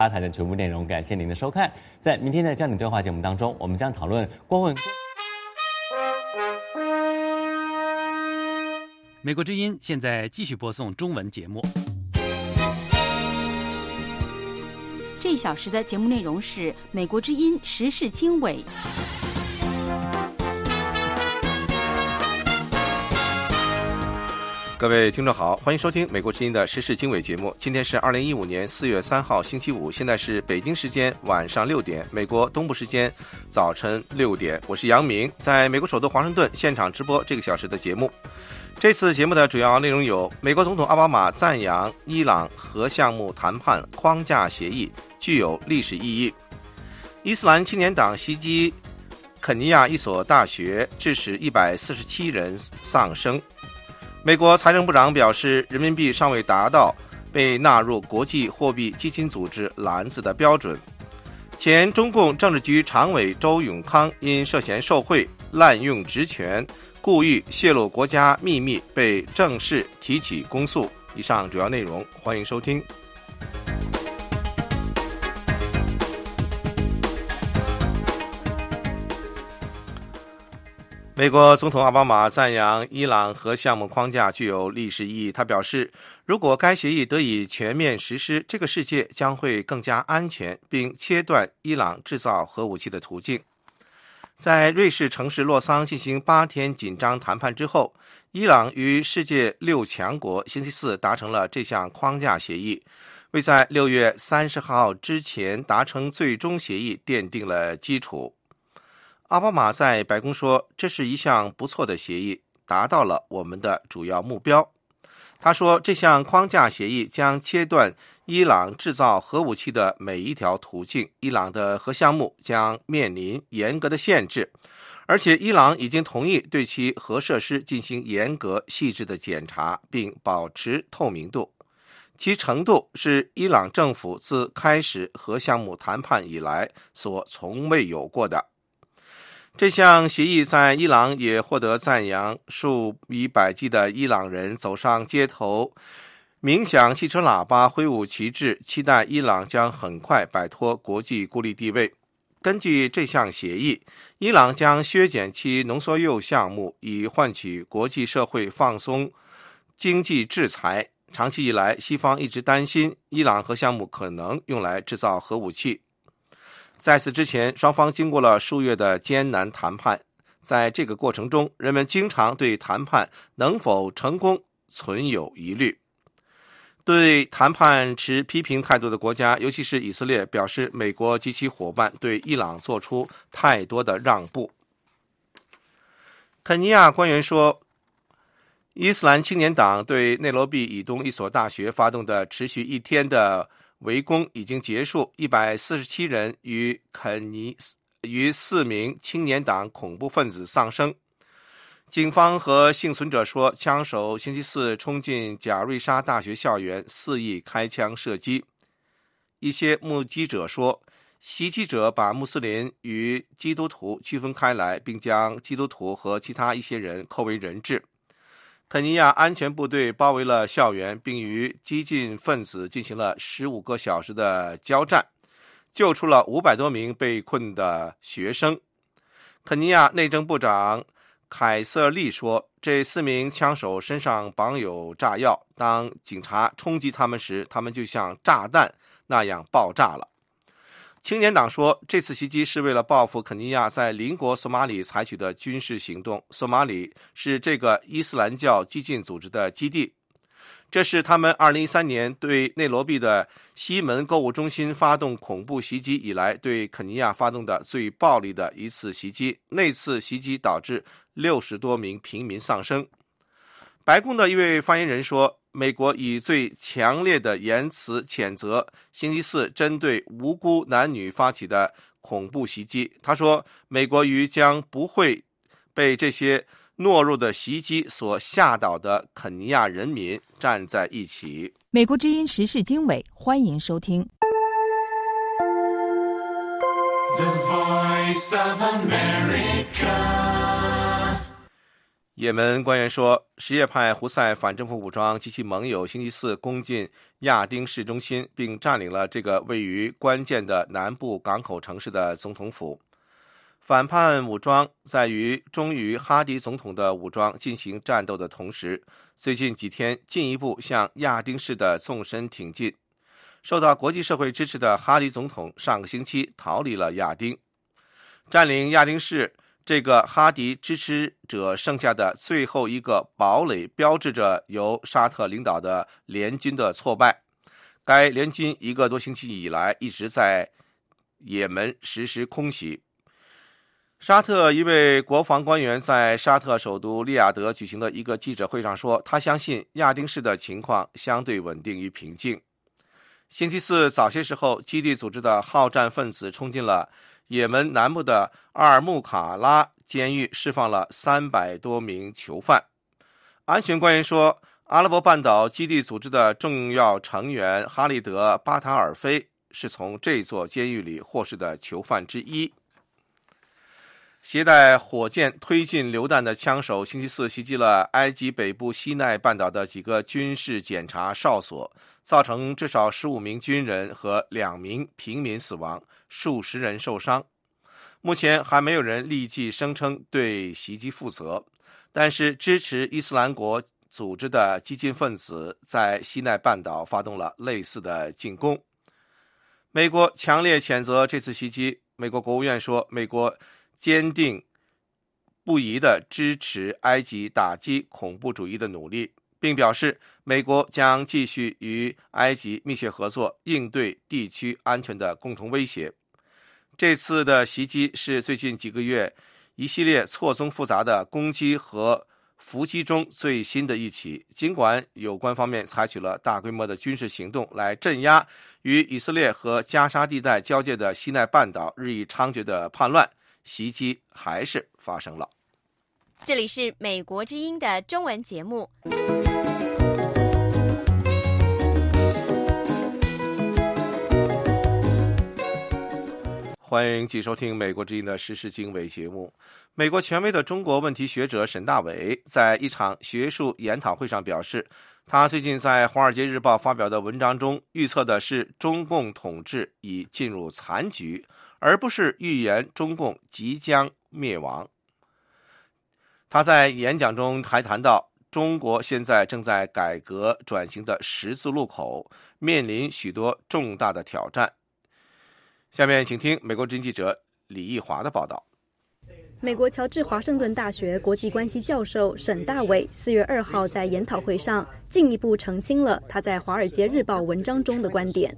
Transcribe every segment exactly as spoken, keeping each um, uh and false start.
阿谈的全部内容，感谢您的收看。在明天的焦点对话节目当中，我们将讨论郭文。 美国之音现在继续播送中文节目。 这一小时的节目内容是美国之音时事经纬。 各位听众好，欢迎收听美国之音的时事经纬节目。今天是二零一五年四月三号星期五，现在是北京时间晚上六点，美国东部时间早晨六点。我是杨明，在美国首都华盛顿现场直播这个小时的节目。这次节目的主要内容有：美国总统奥巴马赞扬伊朗核项目谈判框架协议具有历史意义；伊斯兰青年党袭击肯尼亚一所大学，致使一百四十七人丧生；美国财政部长表示，人民币尚未达到被纳入国际货币基金组织篮子的标准；前中共政治局常委周永康因涉嫌受贿、滥用职权、故意泄露国家秘密被正式提起公诉。以上主要内容，欢迎收听。美国总统奥巴马赞扬伊朗核项目框架具有历史意义。他表示，如果该协议得以全面实施，这个世界将会更加安全，并切断伊朗制造核武器的途径。在瑞士城市洛桑进行八天紧张谈判之后，伊朗与世界六强国星期四达成了这项框架协议，为在六月三十号之前达成最终协议奠定了基础。奥巴马在白宫说，这是一项不错的协议，达到了我们的主要目标。他说，这项框架协议将切断伊朗制造核武器的每一条途径，伊朗的核项目将面临严格的限制，而且伊朗已经同意对其核设施进行严格细致的检查，并保持透明度，其程度是伊朗政府自开始核项目谈判以来所从未有过的。这项协议在伊朗也获得赞扬，数以百计的伊朗人走上街头，鸣响汽车喇叭，挥舞旗帜，期待伊朗将很快摆脱国际孤立地位。根据这项协议，伊朗将削减其浓缩铀项目，以换取国际社会放松经济制裁。长期以来，西方一直担心伊朗核项目可能用来制造核武器。在此之前，双方经过了数月的艰难谈判，在这个过程中，人们经常对谈判能否成功存有疑虑。对谈判持批评态度的国家，尤其是以色列，表示美国及其伙伴对伊朗做出太多的让步。肯尼亚官员说，伊斯兰青年党对内罗毕以东一所大学发动的持续一天的围攻已经结束，一百四十七人与肯尼与四名青年党恐怖分子丧生。警方和幸存者说，枪手星期四冲进贾瑞莎大学校园，肆意开枪射击。一些目击者说，袭击者把穆斯林与基督徒区分开来，并将基督徒和其他一些人扣为人质。肯尼亚安全部队包围了校园，并与激进分子进行了十五个小时的交战，救出了五百多名被困的学生。肯尼亚内政部长凯瑟利说，这四名枪手身上绑有炸药，当警察冲击他们时，他们就像炸弹那样爆炸了。青年党说，这次袭击是为了报复肯尼亚在邻国索马里采取的军事行动。索马里是这个伊斯兰教激进组织的基地，这是他们二零一三年对内罗毕的西门购物中心发动恐怖袭击以来对肯尼亚发动的最暴力的一次袭击。那次袭击导致六十多名平民丧生。白宫的一位发言人说，美国以最强烈的言辞谴责星期四针对无辜男女发起的恐怖袭击。他说，美国与将不会被这些懦弱的袭击所吓倒的肯尼亚人民站在一起。 美国之音时事经纬，欢迎收听。 The Voice of America。 也门官员说，什叶派胡塞反政府武装及其盟友星期四攻进亚丁市中心，并占领了这个位于关键的南部港口城市的总统府。反叛武装在与忠于哈迪总统的武装进行战斗的同时，最近几天进一步向亚丁市的纵深挺进。受到国际社会支持的哈迪总统上个星期逃离了亚丁。占领亚丁市这个哈迪支持者剩下的最后一个堡垒，标志着由沙特领导的联军的挫败。该联军一个多星期以来一直在也门实施空袭。沙特一位国防官员在沙特首都利雅得举行的一个记者会上说，他相信亚丁市的情况相对稳定与平静。星期四早些时候，基地组织的好战分子冲进了也门南部的阿尔木卡拉监狱，释放了三百多名囚犯。安全官员说，阿拉伯半岛基地组织的重要成员哈利德·巴塔尔菲是从这座监狱里获释的囚犯之一。携带火箭推进榴弹的枪手星期四袭击了埃及北部西奈半岛的几个军事检查哨所，造成至少十五名军人和两名平民死亡，数十人受伤。目前还没有人立即声称对袭击负责，但是支持伊斯兰国组织的激进分子在西奈半岛发动了类似的进攻。美国强烈谴责这次袭击。美国国务院说，美国坚定不移地支持埃及打击恐怖主义的努力，并表示美国将继续与埃及密切合作，应对地区安全的共同威胁。这次的袭击是最近几个月一系列错综复杂的攻击和伏击中最新的一起。尽管有关方面采取了大规模的军事行动来镇压与以色列和加沙地带交界的西奈半岛日益猖獗的叛乱，袭击还是发生了。 这里是美国之音的中文节目。 欢迎继续收听美国之音的时事经纬节目。美国权威的中国问题学者沈大伟在一场学术研讨会上表示，他最近在《华尔街日报》发表的文章中预测的是中共统治已进入残局，而不是预言中共即将灭亡。他在演讲中还谈到，中国现在正在改革转型的十字路口，面临许多重大的挑战。下面请听美国之音记者李义华的报道。 美国乔治华盛顿大学国际关系教授沈大伟四月二号在研讨会上进一步澄清了他在《华尔街日报》文章中的观点。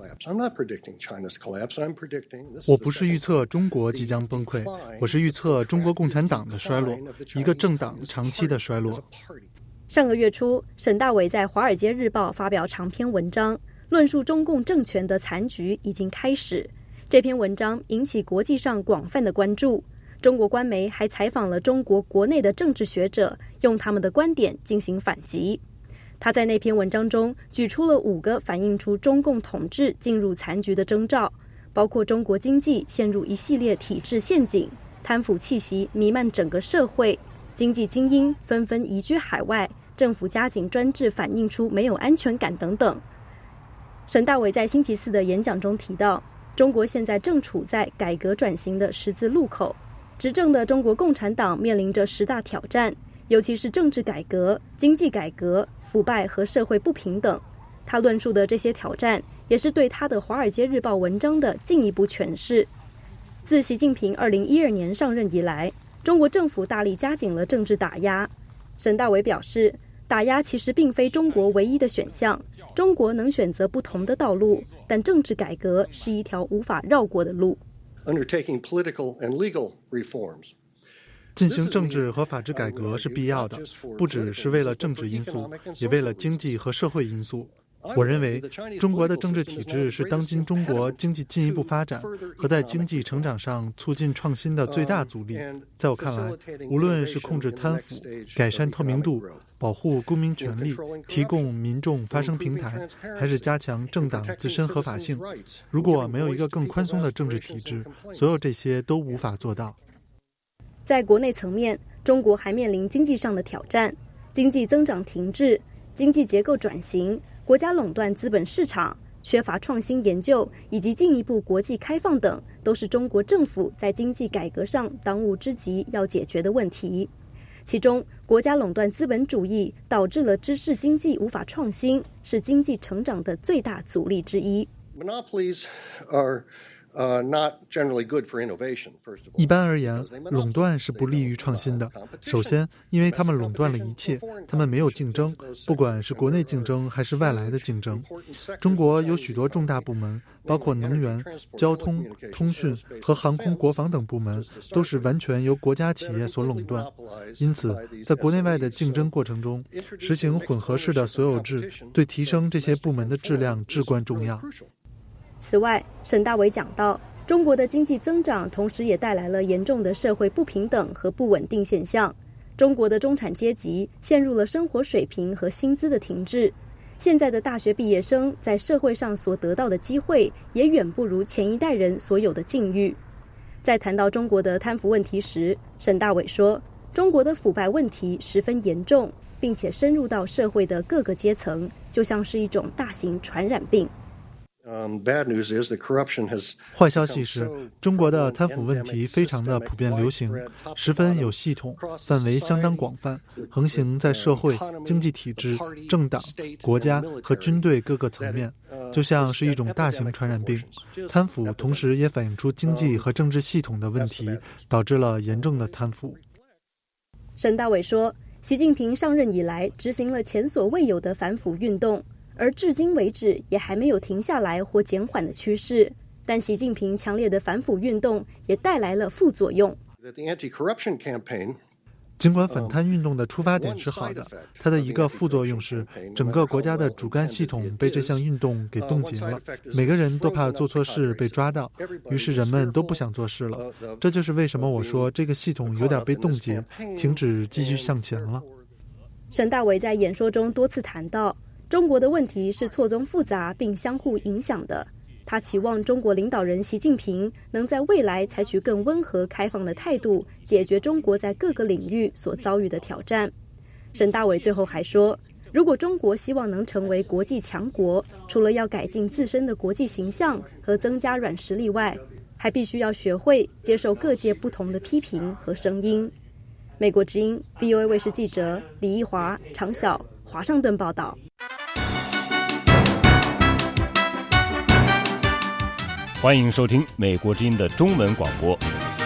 我不是预测中国即将崩溃，我是预测中国共产党的衰落，一个政党长期的衰落。 上个月初，沈大伟在《华尔街日报》发表长篇文章，论述中共政权的残局已经开始。这篇文章引起国际上广泛的关注，中国官媒还采访了中国国内的政治学者，用他们的观点进行反击。他在那篇文章中举出了五个反映出中共统治进入残局的征兆，包括中国经济陷入一系列体制陷阱，贪腐气息弥漫整个社会，经济精英纷纷移居海外，政府加紧专制反映出没有安全感等等。沈大伟在星期四的演讲中提到，中国现在正处在改革转型的十字路口，执政的中国共产党面临着十大挑战，尤其是政治改革、经济改革、腐败和社会不平等。他论述的这些挑战，也是对他的《华尔街日报》文章的进一步诠释。自习近平二零一二年上任以来，中国政府大力加紧了政治打压。沈大伟表示，打压其实并非中国唯一的选项，中国能选择不同的道路，但政治改革是一条无法绕过的路。 进行政治和法治改革是必要的，不只是为了政治因素，也为了经济和社会因素。我认为中国的政治体制是当今中国经济进一步发展和在经济成长上促进创新的最大阻力。在我看来，无论是控制贪腐、改善透明度、保护公民权利、提供民众发声平台，还是加强政党自身合法性，如果没有一个更宽松的政治体制，所有这些都无法做到。 在国内层面， 中国还面临经济上的挑战，经济增长停滞、经济结构转型、国家垄断资本市场、缺乏创新研究以及进一步国际开放等，都是中国政府在经济改革上当务之急要解决的问题。其中，国家垄断资本主义导致了知识经济无法创新，是经济成长的最大阻力之一。 Monopolies are Uh, not generally good for innovation, first of all. 一般而言，垄断是不利于创新的。首先，因为他们垄断了一切，他们没有竞争，不管是国内竞争还是外来的竞争。中国有许多重大部门，包括能源、交通、通讯和航空国防等部门，都是完全由国家企业所垄断。因此，在国内外的竞争过程中，实行混合式的所有制，对提升这些部门的质量至关重要。 此外，沈大伟讲到，中国的经济增长同时也带来了严重的社会不平等和不稳定现象。中国的中产阶级陷入了生活水平和薪资的停滞。现在的大学毕业生在社会上所得到的机会，也远不如前一代人所有的境遇。在谈到中国的贪腐问题时，沈大伟说，中国的腐败问题十分严重，并且深入到社会的各个阶层，就像是一种大型传染病。 坏消息是，中国的贪腐问题非常的普遍流行，十分有系统，范围相当广泛，横行在社会、经济体制、政党、国家和军队各个层面，就像是一种大型传染病。贪腐同时也反映出经济和政治系统的问题，导致了严重的贪腐。 沈大伟说，习近平上任以来执行了前所未有的反腐运动，而至今为止也还没有停下来或减缓的趋势，但习近平强烈的反腐运动也带来了副作用。 尽管反贪运动的出发点是好的，它的一个副作用是整个国家的主干系统被这项运动给冻结了，每个人都怕做错事被抓到，于是人们都不想做事了。这就是为什么我说这个系统有点被冻结，停止继续向前了。 沈大伟在演说中多次谈到，中国的问题是错综复杂并相互影响的。他期望中国领导人习近平能在未来采取更温和开放的态度，解决中国在各个领域所遭遇的挑战。沈大伟最后还说，如果中国希望能成为国际强国，除了要改进自身的国际形象和增加软实力外，还必须要学会接受各界不同的批评和声音。美国之音 V O A 卫视记者李义华、常晓华盛顿报道。 欢迎收听美国之音的中文广播。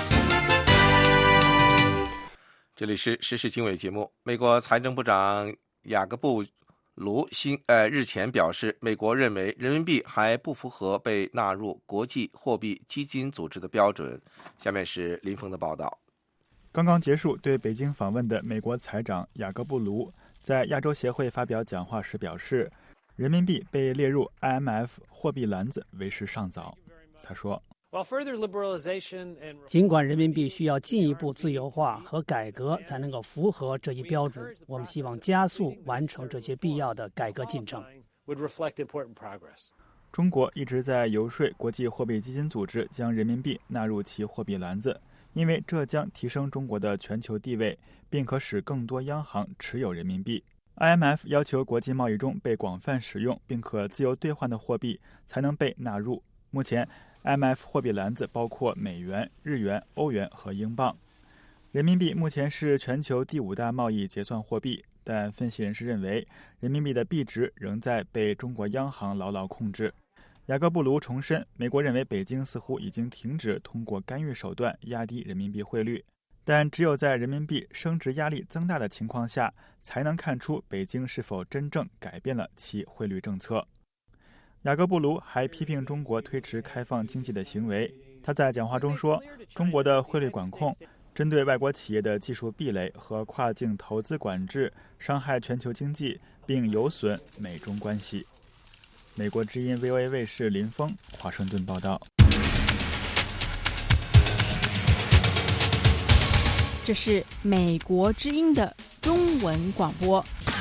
这里是时事经纬节目。美国财政部长雅各布卢新呃日前表示，美国认为人民币还不符合被纳入国际货币基金组织的标准。下面是林峰的报道。 刚刚结束对北京访问的美国财长雅各布卢在亚洲协会发表讲话时表示，人民币被列入 I M F 货币篮子为时尚早。他说， 尽管人民币需要进一步自由化和改革才能够符合这一标准，我们希望加速完成这些必要的改革进程。 中国一直在游说国际货币基金组织将人民币纳入其货币篮子，因为这将提升中国的全球地位，并可使更多央行持有人民币。I M F 要求国际贸易中被广泛使用并可自由兑换的货币才能被纳入。目前I M F 货币篮子包括美元、日元、欧元和英镑。人民币目前是全球第五大贸易结算货币，但分析人士认为，人民币的币值仍在被中国央行牢牢控制。雅各布卢重申，美国认为北京似乎已经停止通过干预手段压低人民币汇率，但只有在人民币升值压力增大的情况下，才能看出北京是否真正改变了其汇率政策。雅各布卢还批评中国推迟开放经济的行为。他在讲话中说，中国的汇率管控、针对外国企业的技术壁垒和跨境投资管制伤害全球经济，并有损美中关系。美国之音 V O A 卫视林峰华盛顿报道。 这是美国之音的中文广播。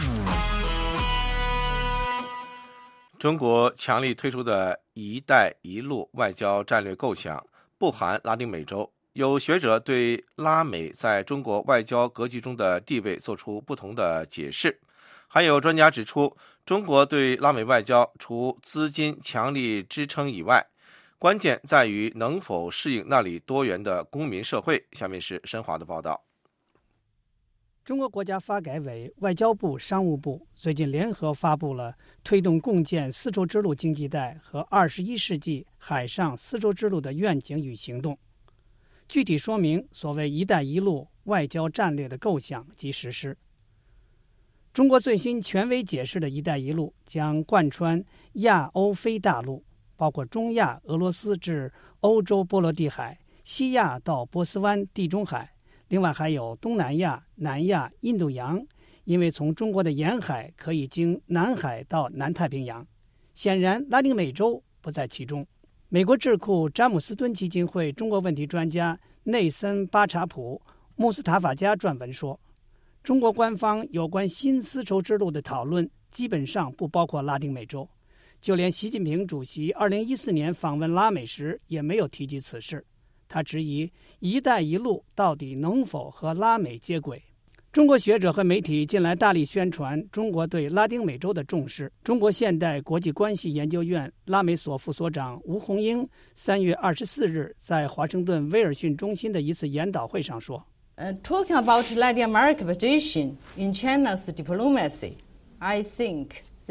中国强力推出的一带一路外交战略构想，不含拉丁美洲， 有学者对拉美在中国外交格局中的地位做出不同的解释。还有专家指出，中国对拉美外交除资金强力支撑以外，关键在于能否适应那里多元的公民社会。下面是申华的报道。 中国国家发改委、外交部、商务部最近联合发布了推动共建丝绸之路经济带和二十一世纪海上丝绸之路的愿景与行动，具体说明所谓“一带一路”外交战略的构想及实施。中国最新权威解释的“一带一路”将贯穿亚欧非大陆，包括中亚、俄罗斯至欧洲波罗的海、西亚到波斯湾、地中海。另外还有东南亚、南亚、印度洋，因为从中国的沿海可以经南海到南太平洋。显然，拉丁美洲不在其中。美国智库詹姆斯敦基金会中国问题专家内森巴查普穆斯塔法加撰文说，中国官方有关新丝绸之路的讨论基本上不包括拉丁美洲，就连习近平主席二零一四年访问拉美时也没有提及此事。他质疑“一带一路”到底能否和拉美接轨。中国学者和媒体近来大力宣传中国对拉丁美洲的重视。中国现代国际关系研究院拉美所副所长吴红英三月二十四日在华盛顿威尔逊中心的一次研讨会上说、 uh, Talking about Latin America position in China's diplomacy, I think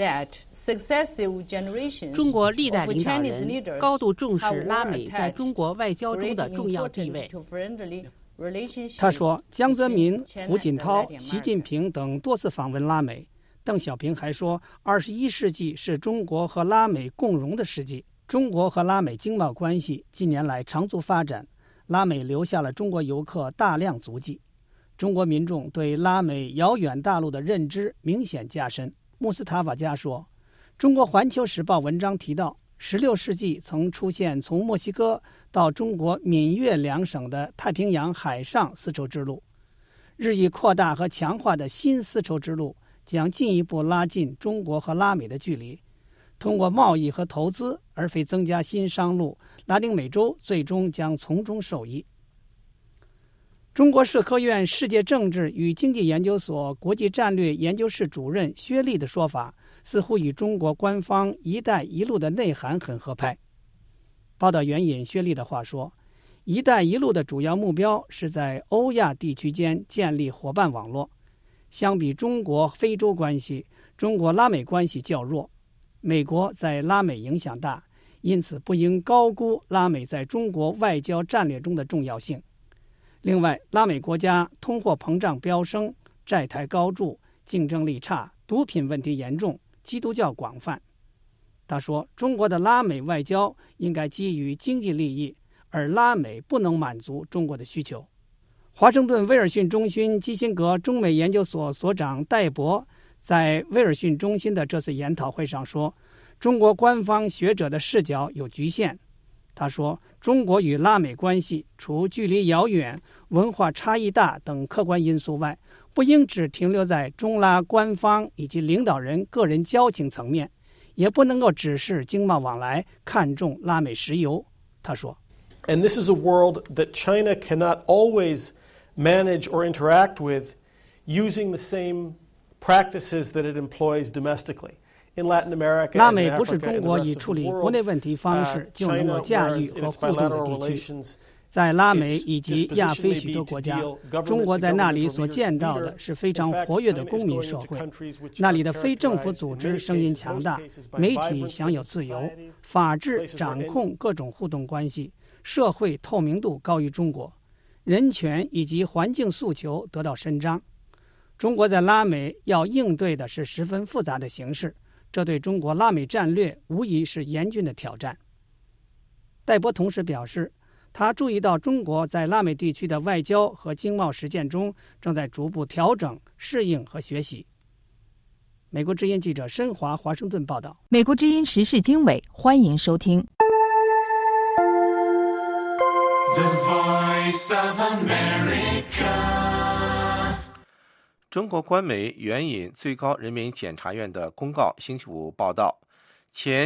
中国历代领导人高度重视拉美在中国外交中的重要地位。 他说，江泽民、胡锦涛、习近平等多次访问拉美。邓小平还说，二十一世纪是中国和拉美共荣的世纪。中国和拉美经贸关系近年来长足发展，拉美留下了中国游客大量足迹。中国民众对拉美遥远大陆的认知明显加深。穆斯塔法加说，中国环球时报文章提到，十六世纪曾出现从墨西哥到中国闽粤两省的太平洋海上丝绸之路，日益扩大和强化的新丝绸之路将进一步拉近中国和拉美的距离。通过贸易和投资，而非增加新商路，拉丁美洲最终将从中受益。中国社科院世界政治与经济研究所国际战略研究室主任薛立的说法，似乎与中国官方“一带一路”的内涵很合拍。报道援引薛立的话说，“一带一路”的主要目标是在欧亚地区间建立伙伴网络。相比中国非洲关系，中国拉美关系较弱。美国在拉美影响大，因此不应高估拉美在中国外交战略中的重要性。另外，拉美国家通货膨胀飙升，债台高筑，竞争力差，毒品问题严重，基督教广泛。他说，中国的拉美外交应该基于经济利益，而拉美不能满足中国的需求。华盛顿威尔逊中心基辛格中美研究所所长戴博在威尔逊中心的这次研讨会上说，中国官方学者的视角有局限。他说，中国与拉美关系除距离遥远、文化差异大等客观因素外，不应只停留在中拉官方以及领导人个人交情层面，也不能够只是经贸往来看重拉美石油。他说 And this is a world that China cannot always manage or interact with using the same practices that it employs domestically. 拉美不是中国以处理国内问题方式就能够驾驭和互动的地区。在拉美以及亚非许多国家，中国在那里所见到的是非常活跃的公民社会，那里的非政府组织声音强大，媒体享有自由，法治掌控各种互动关系，社会透明度高于中国，人权以及环境诉求得到伸张。中国在拉美要应对的是十分复杂的形势，这对中国拉美战略无疑是严峻的挑战。戴博同时表示，他注意到中国在拉美地区的外交和经贸实践中正在逐步调整、适应和学习。美国之音记者申华华盛顿报道。 美国之音时事经纬，欢迎收听。 The Voice of America。中国官媒援引最高人民检察院的公告，星期五报道，前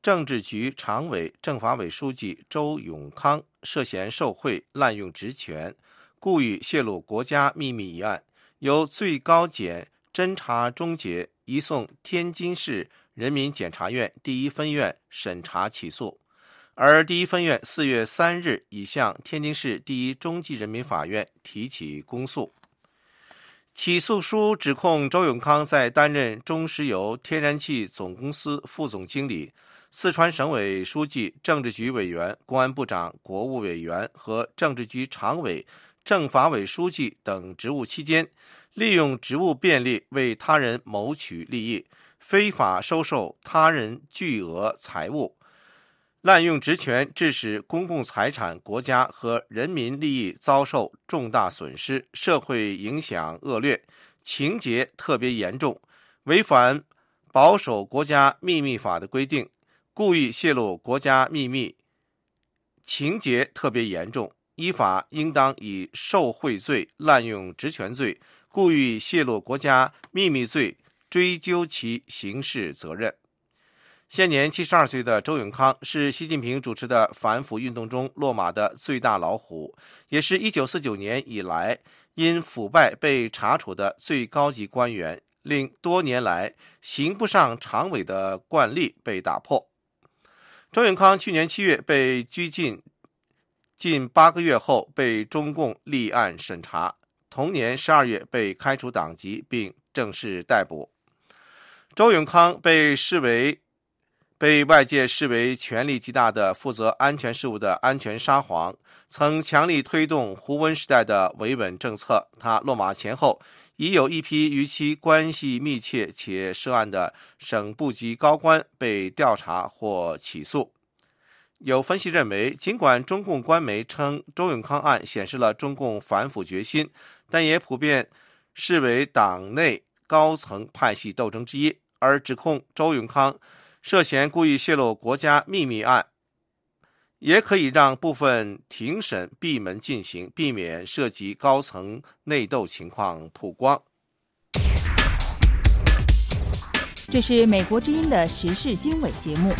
政治局常委、政法委书记周永康涉嫌受贿、滥用职权、故意泄露国家秘密一案，由最高检侦查终结移送天津市人民检察院第一分院审查起诉，而第一分院四月三日已向天津市第一中级人民法院提起公诉。起诉书指控周永康在担任中石油天然气总公司副总经理、四川省委书记、政治局委员、公安部长、国务委员和政治局常委、政法委书记等职务期间，利用职务便利为他人谋取利益，非法收受他人巨额财物，滥用职权致使公共财产、国家和人民利益遭受重大损失，社会影响恶劣，情节特别严重，违反保守国家秘密法的规定，故意泄露国家秘密，情节特别严重，依法应当以受贿罪、滥用职权罪、故意泄露国家秘密罪追究其刑事责任。现年七十二岁的周永康是习近平主持的反腐运动中落马的最大老虎，也是一九四九年以来因腐败被查处的最高级官员，令多年来刑不上常委的惯例被打破。周永康去年七月被拘禁近八个月后被中共立案审查，同年十二月被开除党籍并正式逮捕。周永康被视为被外界视为权力极大的负责安全事务的安全沙皇，曾强力推动胡温时代的维稳政策。他落马前后，已有一批与其关系密切且涉案的省部级高官被调查或起诉。有分析认为，尽管中共官媒称周永康案显示了中共反腐决心，但也普遍视为党内高层派系斗争之一，而指控周永康涉嫌故意泄露国家秘密案，也可以让部分庭审闭门进行，避免涉及高层内斗情况曝光。 这是美国之音的时事经纬节目。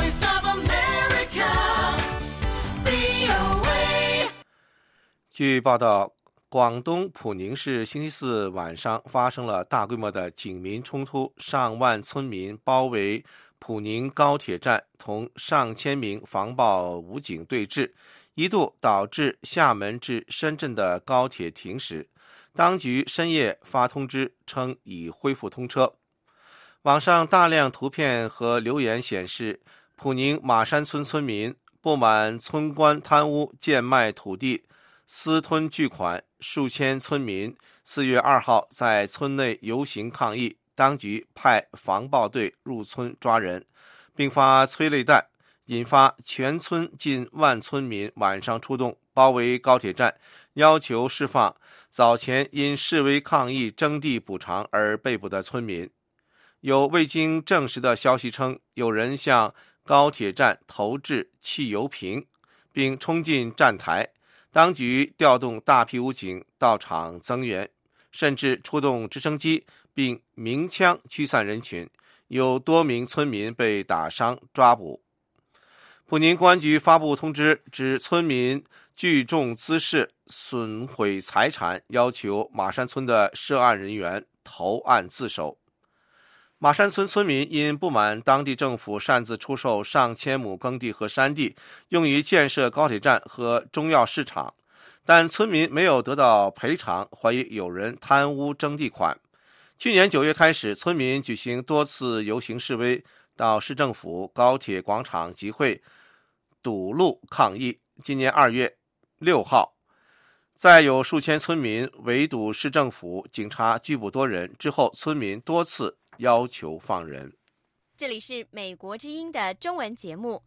据报道，广东普宁市星期四晚上发生了大规模的警民冲突，上万村民包围普宁高铁站，同上千名防暴武警对峙，一度导致厦门至深圳的高铁停驶。当局深夜发通知称已恢复通车。网上大量图片和留言显示，普宁马山村村民不满村官贪污、贱卖土地、私吞巨款，数千村民四月二号在村内游行抗议，当局派防暴队入村抓人，并发催泪弹，引发全村近万村民晚上出动，包围高铁站，要求释放早前因示威抗议征地补偿而被捕的村民。有未经证实的消息称，有人向高铁站投掷汽油瓶，并冲进站台，当局调动大批武警到场增援，甚至出动直升机并鸣枪驱散人群，有多名村民被打伤抓捕。普宁公安局发布通知，指村民聚众滋事，损毁财产，要求马山村的涉案人员投案自首。马山村村民因不满当地政府擅自出售上千亩耕地和山地，用于建设高铁站和中药市场，但村民没有得到赔偿，怀疑有人贪污征地款。去年九月开始，村民举行多次游行示威，到市政府、高铁广场集会堵路抗议。今年二月六号，再有数千村民围堵市政府，警察拘捕多人，之后村民多次要求放人。 这里是美国之音的中文节目。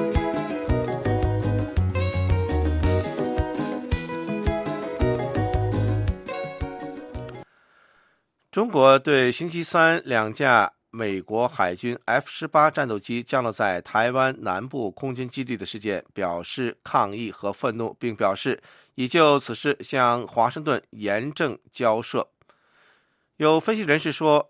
中国对星期三两架美国海军 F 十八 战斗机降落在台湾南部空军基地的事件表示抗议和愤怒，并表示已就此事向华盛顿严正交涉。有分析人士说，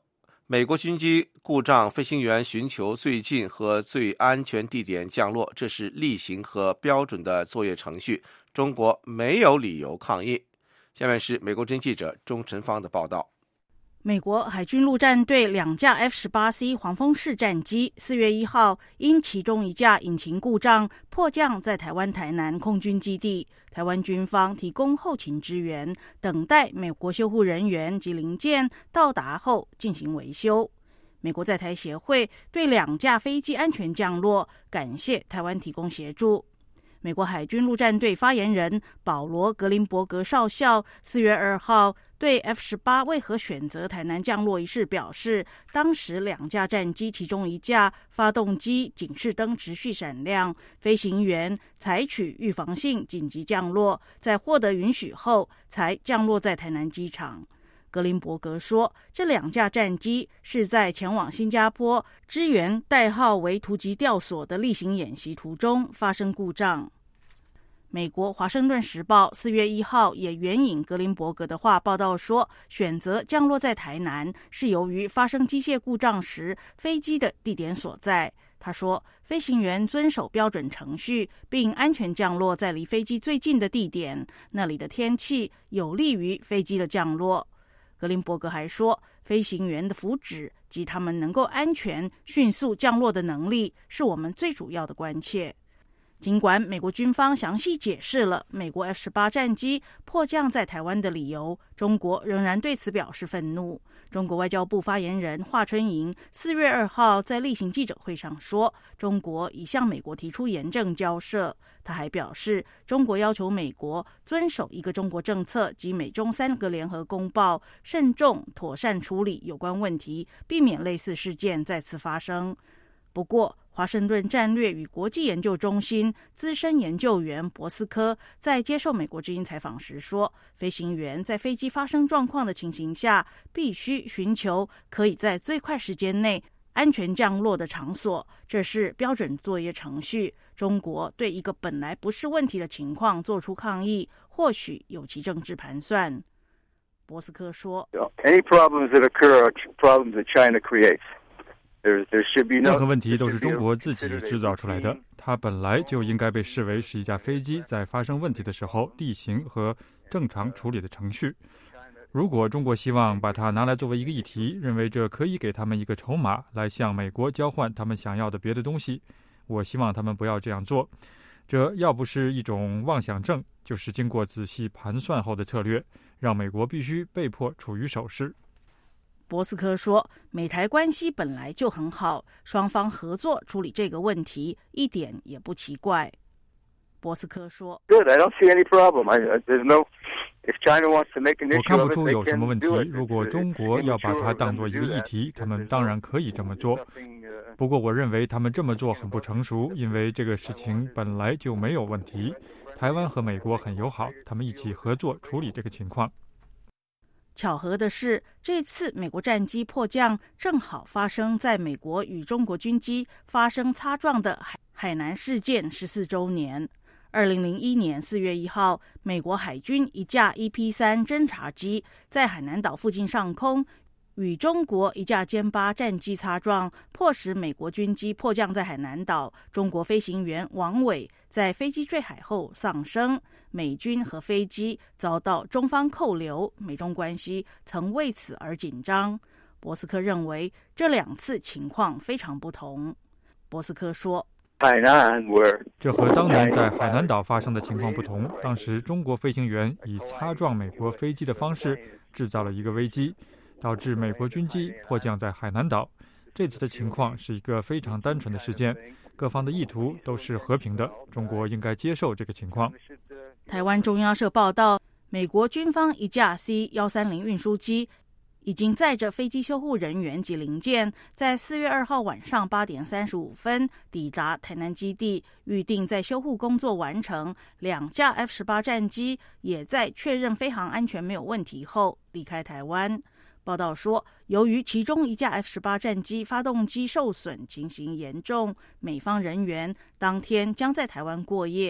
美国军机故障，飞行员寻求最近和最安全地点降落，这是例行和标准的作业程序。中国没有理由抗议。下面是美国之音记者钟晨芳的报道。 美国海军陆战队两架 F 十八 C 黄蜂式战机四月一号因其中一架引擎故障迫降在台湾台南空军基地，台湾军方提供后勤支援，等待美国修护人员及零件到达后进行维修。美国在台协会对两架飞机安全降落感谢台湾提供协助。美国海军陆战队发言人保罗·格林伯格少校四月二号对 F 十八 为何选择台南降落一事表示，当时两架战机其中一架发动机警示灯持续闪亮，飞行员采取预防性紧急降落，在获得允许后才降落在台南机场。格林伯格说，这两架战机是在前往新加坡支援代号为突击吊索的例行演习途中发生故障。美国华盛顿时报四月一号也援引格林伯格的话报道说，选择降落在台南是由于发生机械故障时飞机的地点所在。他说，飞行员遵守标准程序，并安全降落在离飞机最近的地点，那里的天气有利于飞机的降落。格林伯格还说，飞行员的福祉及他们能够安全迅速降落的能力是我们最主要的关切。尽管美国军方详细解释了美国 F 十八 战机迫降在台湾的理由，中国仍然对此表示愤怒。中国外交部发言人华春莹四月二号在例行记者会上说，中国已向美国提出严正交涉。他还表示，中国要求美国遵守一个中国政策及美中三个联合公报，慎重妥善处理有关问题，避免类似事件再次发生。不过，华盛顿战略与国际研究中心资深研究员博斯科在接受美国之音采访时说，飞行员在飞机发生状况的情形下，必须寻求可以在最快时间内安全降落的场所，这是标准作业程序。中国对一个本来不是问题的情况做出抗议，或许有其政治盘算。博斯科说 Any problems that occur are problems that China creates. 任何问题都是中国自己制造出来的，它本来就应该被视为是一架飞机在发生问题的时候例行和正常处理的程序。如果中国希望把它拿来作为一个议题，认为这可以给他们一个筹码来向美国交换他们想要的别的东西，我希望他们不要这样做。这要不是一种妄想症，就是经过仔细盘算后的策略，让美国必须被迫处于守势。 博斯科说，美台关系本来就很好，双方合作处理这个问题一点也不奇怪。博斯科说 Good, I don't see any problem. I, there's no, if China wants to make an issue 我看不 of it, 出 they 有什么 can 问题。 do it. 如果中国要把它当作一个议题，他们当然可以这么做。不过我认为他们这么做很不成熟，因为这个事情本来就没有问题。台湾和美国很友好，他们一起合作处理这个情况。 巧合的是，这次美国战机迫降正好发生在美国与中国军机发生擦撞的海海南事件十四周年。二零零一年四月一号，美国海军一架 E P 三 侦察机在海南岛附近上空与中国一架歼八战机擦撞，迫使美国军机迫降在海南岛。中国飞行员王伟在飞机坠海后丧生，美军和飞机遭到中方扣留，美中关系曾为此而紧张。博斯科认为这两次情况非常不同。博斯科说， 这和当年在海南岛发生的情况不同。当时中国飞行员以擦撞美国飞机的方式制造了一个危机，导致美国军机迫降在海南岛。这次的情况是一个非常单纯的事件，各方的意图都是和平的，中国应该接受这个情况。 台湾中央社报道，美国军方一架 C 一三零 运输机已经载着飞机修护人员及零件，在四月二号晚上八点三十五分抵达台南基地，预定在修护工作完成，两架 F 十八 战机也在确认飞航安全没有问题后离开台湾。报道说，由于其中一架 F 十八 战机发动机受损，情形严重，美方人员当天将在台湾过夜。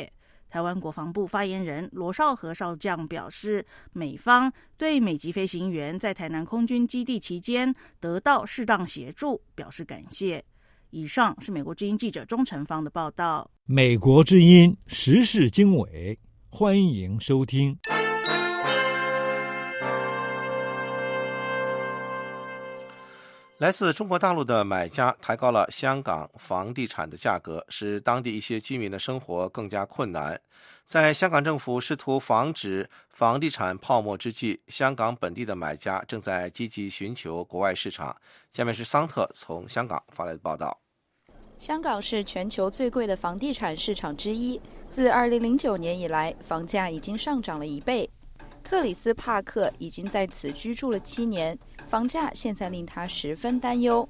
台湾国防部发言人罗绍和少将表示，美方对美籍飞行员在台南空军基地期间得到适当协助表示感谢。以上是美国之音记者钟成芳的报道。 美国之音时事经纬，欢迎收听。 来自中国大陆的买家抬高了香港房地产的价格，使当地一些居民的生活更加困难。在香港政府试图防止房地产泡沫之际，香港本地的买家正在积极寻求国外市场。下面是桑特从香港发来的报道。 香港是全球最贵的房地产市场之一，自二零零九年以来，房价已经上涨了一倍。克里斯·帕克已经在此居住了七年，房价现在令他十分担忧。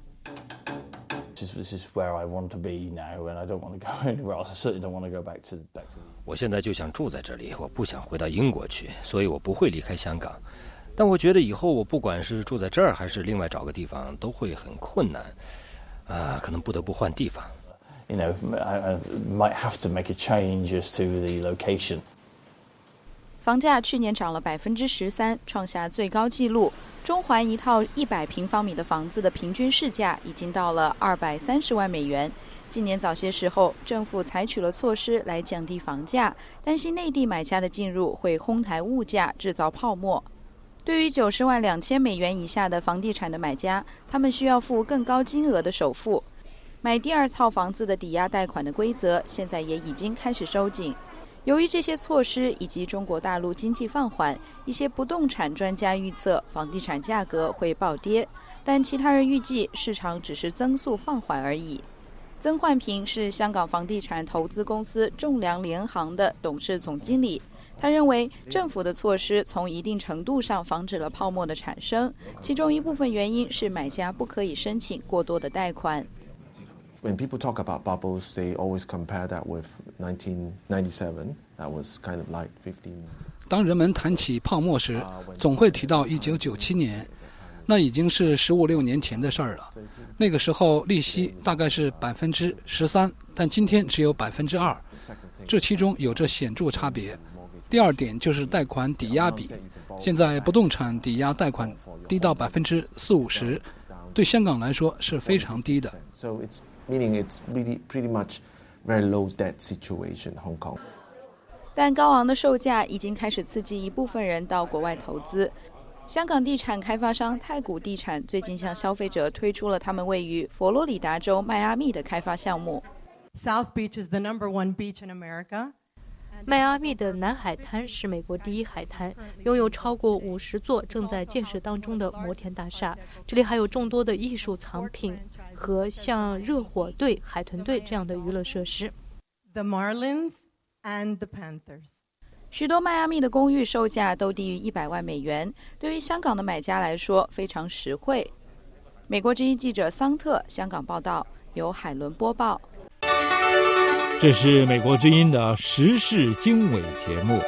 我现在就想住在这里，我不想回到英国去，所以我不会离开香港。但我觉得以后我不管是住在这儿还是另外找个地方，都会很困难，啊，可能不得不换地方。 You know, I might have to make a change as to the location. 房价去年涨了百分之十三，创下最高纪录。中环一套一百平方米的房子的平均市价已经到了二百三十万美元。今年早些时候，政府采取了措施来降低房价，担心内地买家的进入会哄抬物价，制造泡沫。对于九十万两千美元以下的房地产的买家，他们需要付更高金额的首付。买第二套房子的抵押贷款的规则现在也已经开始收紧。由于这些措施以及中国大陆经济放缓，一些不动产专家预测房地产价格会暴跌，但其他人预计市场只是增速放缓而已。曾焕平是香港房地产投资公司仲量联行的董事总经理，他认为政府的措施从一定程度上防止了泡沫的产生，其中一部分原因是买家不可以申请过多的贷款。 When people talk about bubbles, they always compare that with nineteen ninety-seven. That was kind of like fifteen. 当人们谈起泡沫时，总会提到一九九七年，那已经是十五六年前的事儿了。那个时候利息大概是百分之十三，但今天只有百分之二，这其中有着显著差别。第二点就是贷款抵押比，现在不动产抵押贷款低到百分之四五十，对香港来说是非常低的。 Meaning it's really pretty much very low debt situation in Hong Kong. 但高昂的售价已经开始刺激一部分人到国外投资。香港地产开发商太古地产最近向消费者推出了他们位于佛罗里达州迈阿密的开发项目。 South Beach is the number one beach in America. 迈阿密的南海滩是美国第一海滩，拥有超过五十座正在建设当中的摩天大厦。这里还有众多的艺术藏品和像热火队、海豚队这样的娱乐设施。 The Marlins and the Panthers. 许多迈阿密的公寓售价都低于一百万美元，对于香港的买家来说非常实惠。美国之音记者桑特香港报道，由海伦播报。 这是美国之音的时事经纬节目。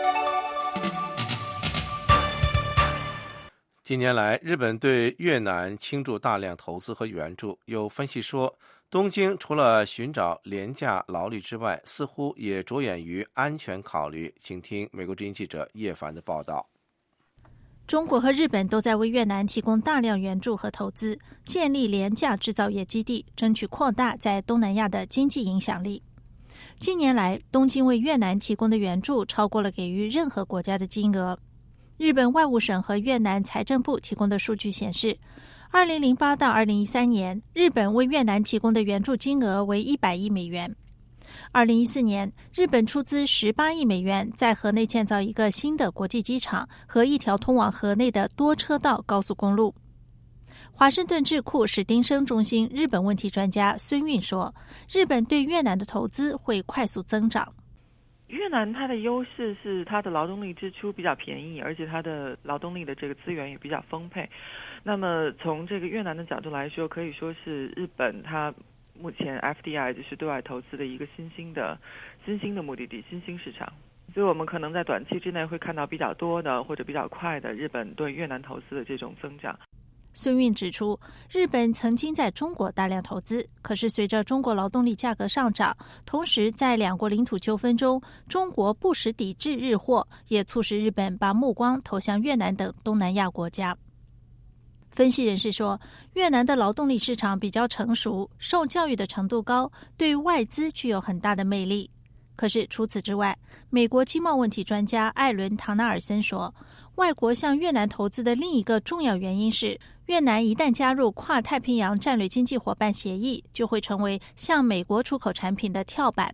近年来，日本对越南倾注大量投资和援助。有分析说，东京除了寻找廉价劳力之外，似乎也着眼于安全考虑。请听美国之音记者叶凡的报道。 中国和日本都在为越南提供大量援助和投资，建立廉价制造业基地，争取扩大在东南亚的经济影响力。近年来，东京为越南提供的援助超过了给予任何国家的金额。日本外务省和越南财政部提供的数据显示，二零零八到二零一三年，日本为越南提供的援助金额为一百亿美元。二零一四年，日本出资十八亿美元，在河内建造一个新的国际机场和一条通往河内的多车道高速公路。华盛顿智库史丁生中心日本问题专家孙运说，日本对越南的投资会快速增长。 越南它的优势是它的劳动力支出比较便宜，而且它的劳动力的这个资源也比较丰沛。那么从这个越南的角度来说，可以说是日本它目前 F D I 就是对外投资的一个新兴的新兴的目的地，新兴市场。所以我们可能在短期之内会看到比较多的或者比较快的日本对越南投资的这种增长。 孙运指出，日本曾经在中国大量投资，可是随着中国劳动力价格上涨，同时在两国领土纠纷中，中国不时抵制日货，也促使日本把目光投向越南等东南亚国家。分析人士说，越南的劳动力市场比较成熟，受教育的程度高，对外资具有很大的魅力。可是除此之外，美国经贸问题专家艾伦·唐纳尔森说，外国向越南投资的另一个重要原因是，越南一旦加入跨太平洋战略经济伙伴协议，就会成为向美国出口产品的跳板。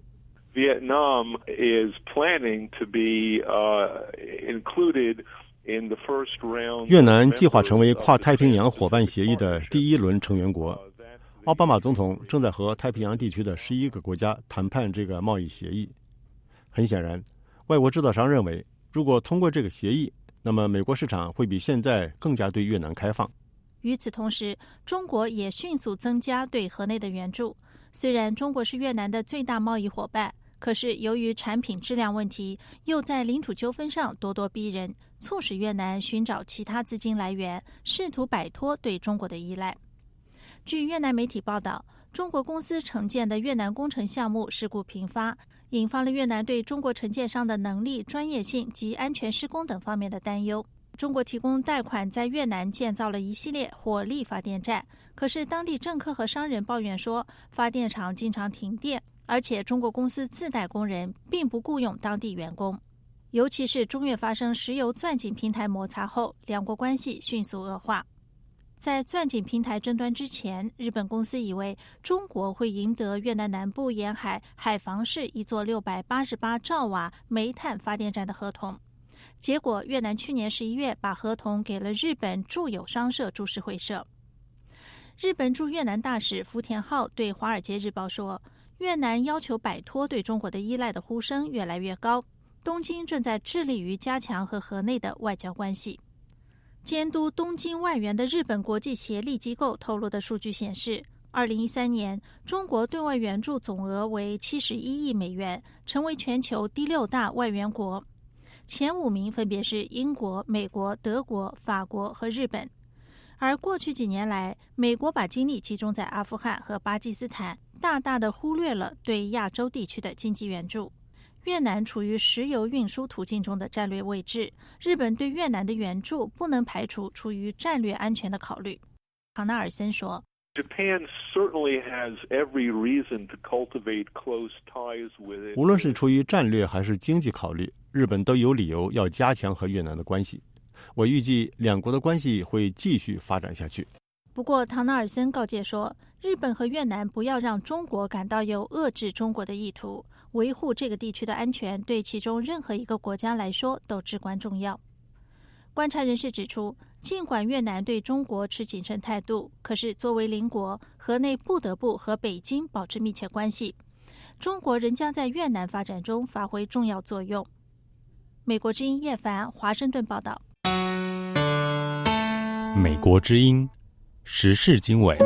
Vietnam is planning to be uh, included in the first round. 越南计划成为跨太平洋伙伴协议的第一轮成员国。奥巴马总统正在和太平洋地区的十一个国家谈判这个贸易协议。很显然，外国制造商认为，如果通过这个协议，那么美国市场会比现在更加对越南开放。 与此同时，中国也迅速增加对河内的援助。虽然中国是越南的最大贸易伙伴，可是由于产品质量问题，又在领土纠纷上咄咄逼人，促使越南寻找其他资金来源，试图摆脱对中国的依赖。据越南媒体报道，中国公司承建的越南工程项目事故频发，引发了越南对中国承建商的能力、专业性及安全施工等方面的担忧。中国提供贷款在越南建造了一系列火力发电站，可是当地政客和商人抱怨说，发电厂经常停电，而且中国公司自带工人，并不雇佣当地员工。尤其是中越发生石油钻井平台摩擦后，两国关系迅速恶化。在钻井平台争端之前，日本公司以为中国会赢得越南南部沿海海防市一座六百八十八兆瓦煤炭发电站的合同，结果越南去年十一月把合同给了日本驻友商社株式会社。日本驻越南大使福田浩对《华尔街日报》说，越南要求摆脱对中国的依赖的呼声越来越高，东京正在致力于加强和河内的外交关系。监督东京外援的日本国际协力机构透露的数据显示，二零一三年中国对外援助总额为七十一亿美元，成为全球第六大外援国。前五名分别是英国、美国、德国、法国和日本。而过去几年来，美国把精力集中在阿富汗和巴基斯坦，大大的忽略了对亚洲地区的经济援助。越南处于石油运输途径中的战略位置，日本对越南的援助不能排除出于战略安全的考虑。唐纳尔森说， Japan certainly has every reason to cultivate close ties with it. 无论是出于战略还是经济考虑，日本都有理由要加强和越南的关系。我预计两国的关系会继续发展下去。 不过，唐纳尔森告诫说，日本和越南不要让中国感到有遏制中国的意图，维护这个地区的安全对其中任何一个国家来说都至关重要。观察人士指出，尽管越南对中国持谨慎态度，可是作为邻国，河内不得不和北京保持密切关系。中国仍将在越南发展中发挥重要作用。美国之音叶凡华盛顿报道。 美国之音时事经纬。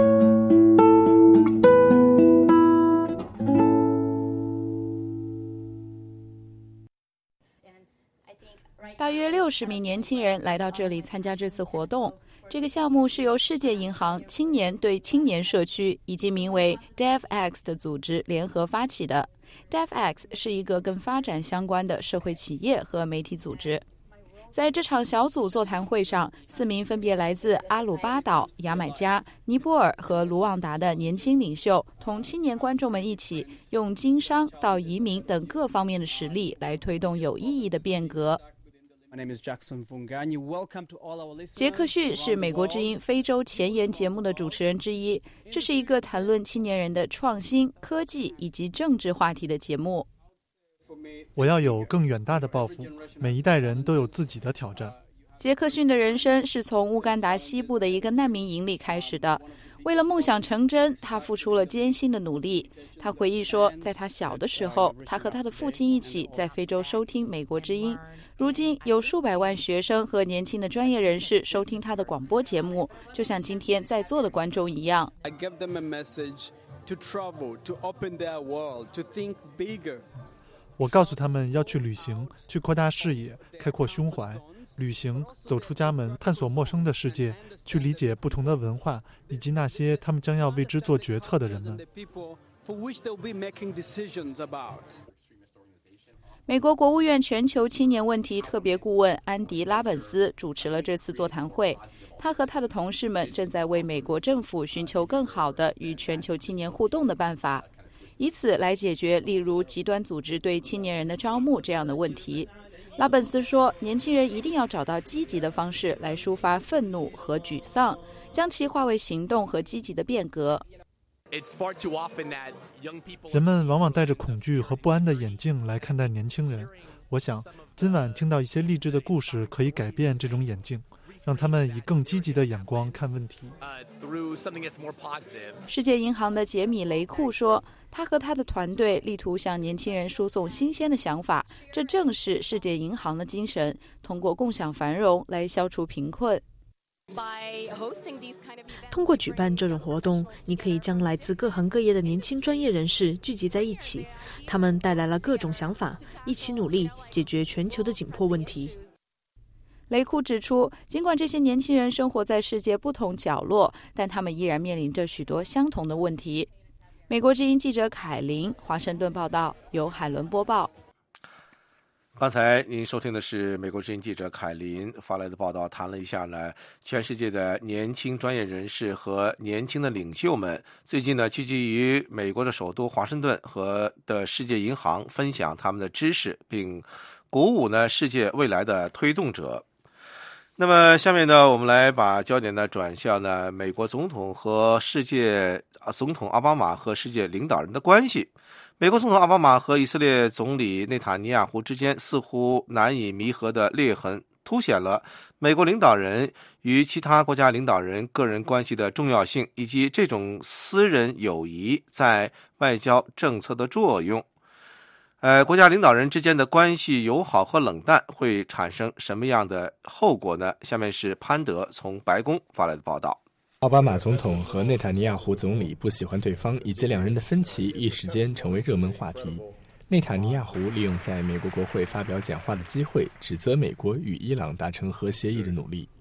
大约六十名年轻人来到这里参加这次活动。这个项目是由世界银行青年对青年社区以及名为 D E F X 的组织联合发起的。D E F X 是一个跟发展相关的社会企业和媒体组织。在这场小组座谈会上，四名分别来自阿鲁巴岛、牙买加、尼泊尔和卢旺达的年轻领袖，同青年观众们一起用经商到移民等各方面的实力来推动有意义的变革。杰克逊是美国之音非洲前沿节目的主持人之一，这是一个谈论青年人的创新、科技以及政治话题的节目。 我要有更远大的抱负，每一代人都有自己的挑战。 杰克逊的人生是从乌干达西部的一个难民营里开始的，为了梦想成真，他付出了艰辛的努力。他回忆说，在他小的时候，他和他的父亲一起在非洲收听美国之音，如今有数百万学生和年轻的专业人士收听他的广播节目，就像今天在座的观众一样。 I give them a message to travel, to open their world, to think bigger. 我告诉他们要去旅行，去扩大视野，开阔胸怀， 旅行，走出家门，探索陌生的世界，去理解不同的文化，以及那些他们将要为之做决策的人们。 美国国务院全球青年问题特别顾问安迪·拉本斯主持了这次座谈会。他和他的同事们正在为美国政府寻求更好的与全球青年互动的办法，以此来解决例如极端组织对青年人的招募这样的问题。拉本斯说，年轻人一定要找到积极的方式来抒发愤怒和沮丧，将其化为行动和积极的变革。 人们往往戴着恐惧和不安的眼镜来看待年轻人。我想，今晚听到一些励志的故事可以改变这种眼镜，让他们以更积极的眼光看问题。 世界银行的杰米·雷库说，他和他的团队力图向年轻人输送新鲜的想法，这正是世界银行的精神，通过共享繁荣来消除贫困。 通过举办这种活动，你可以将来自各行各业的年轻专业人士聚集在一起，他们带来了各种想法，一起努力解决全球的紧迫问题。 雷库指出，尽管这些年轻人生活在世界不同角落，但他们依然面临着许多相同的问题。美国之音记者凯琳，华盛顿报道，由海伦播报。 刚才您收听的是美国之音记者凯琳发来的报道，谈了一下呢，全世界的年轻专业人士和年轻的领袖们最近呢聚集于美国的首都华盛顿和的世界银行，分享他们的知识，并鼓舞呢世界未来的推动者。那么下面呢，我们来把焦点呢转向呢美国总统和世界总统奥巴马和世界领导人的关系。美国总统奥巴马和以色列总理内塔尼亚胡之间似乎难以弥合的裂痕，凸显了美国领导人与其他国家领导人个人关系的重要性，以及这种私人友谊在外交政策的作用。呃，国家领导人之间的关系友好和冷淡会产生什么样的后果呢？下面是潘德从白宫发来的报道。 奥巴马总统和内塔尼亚胡总理不喜欢对方，以及两人的分歧一时间成为热门话题。内塔尼亚胡利用在美国国会发表讲话的机会，指责美国与伊朗达成核协议的努力。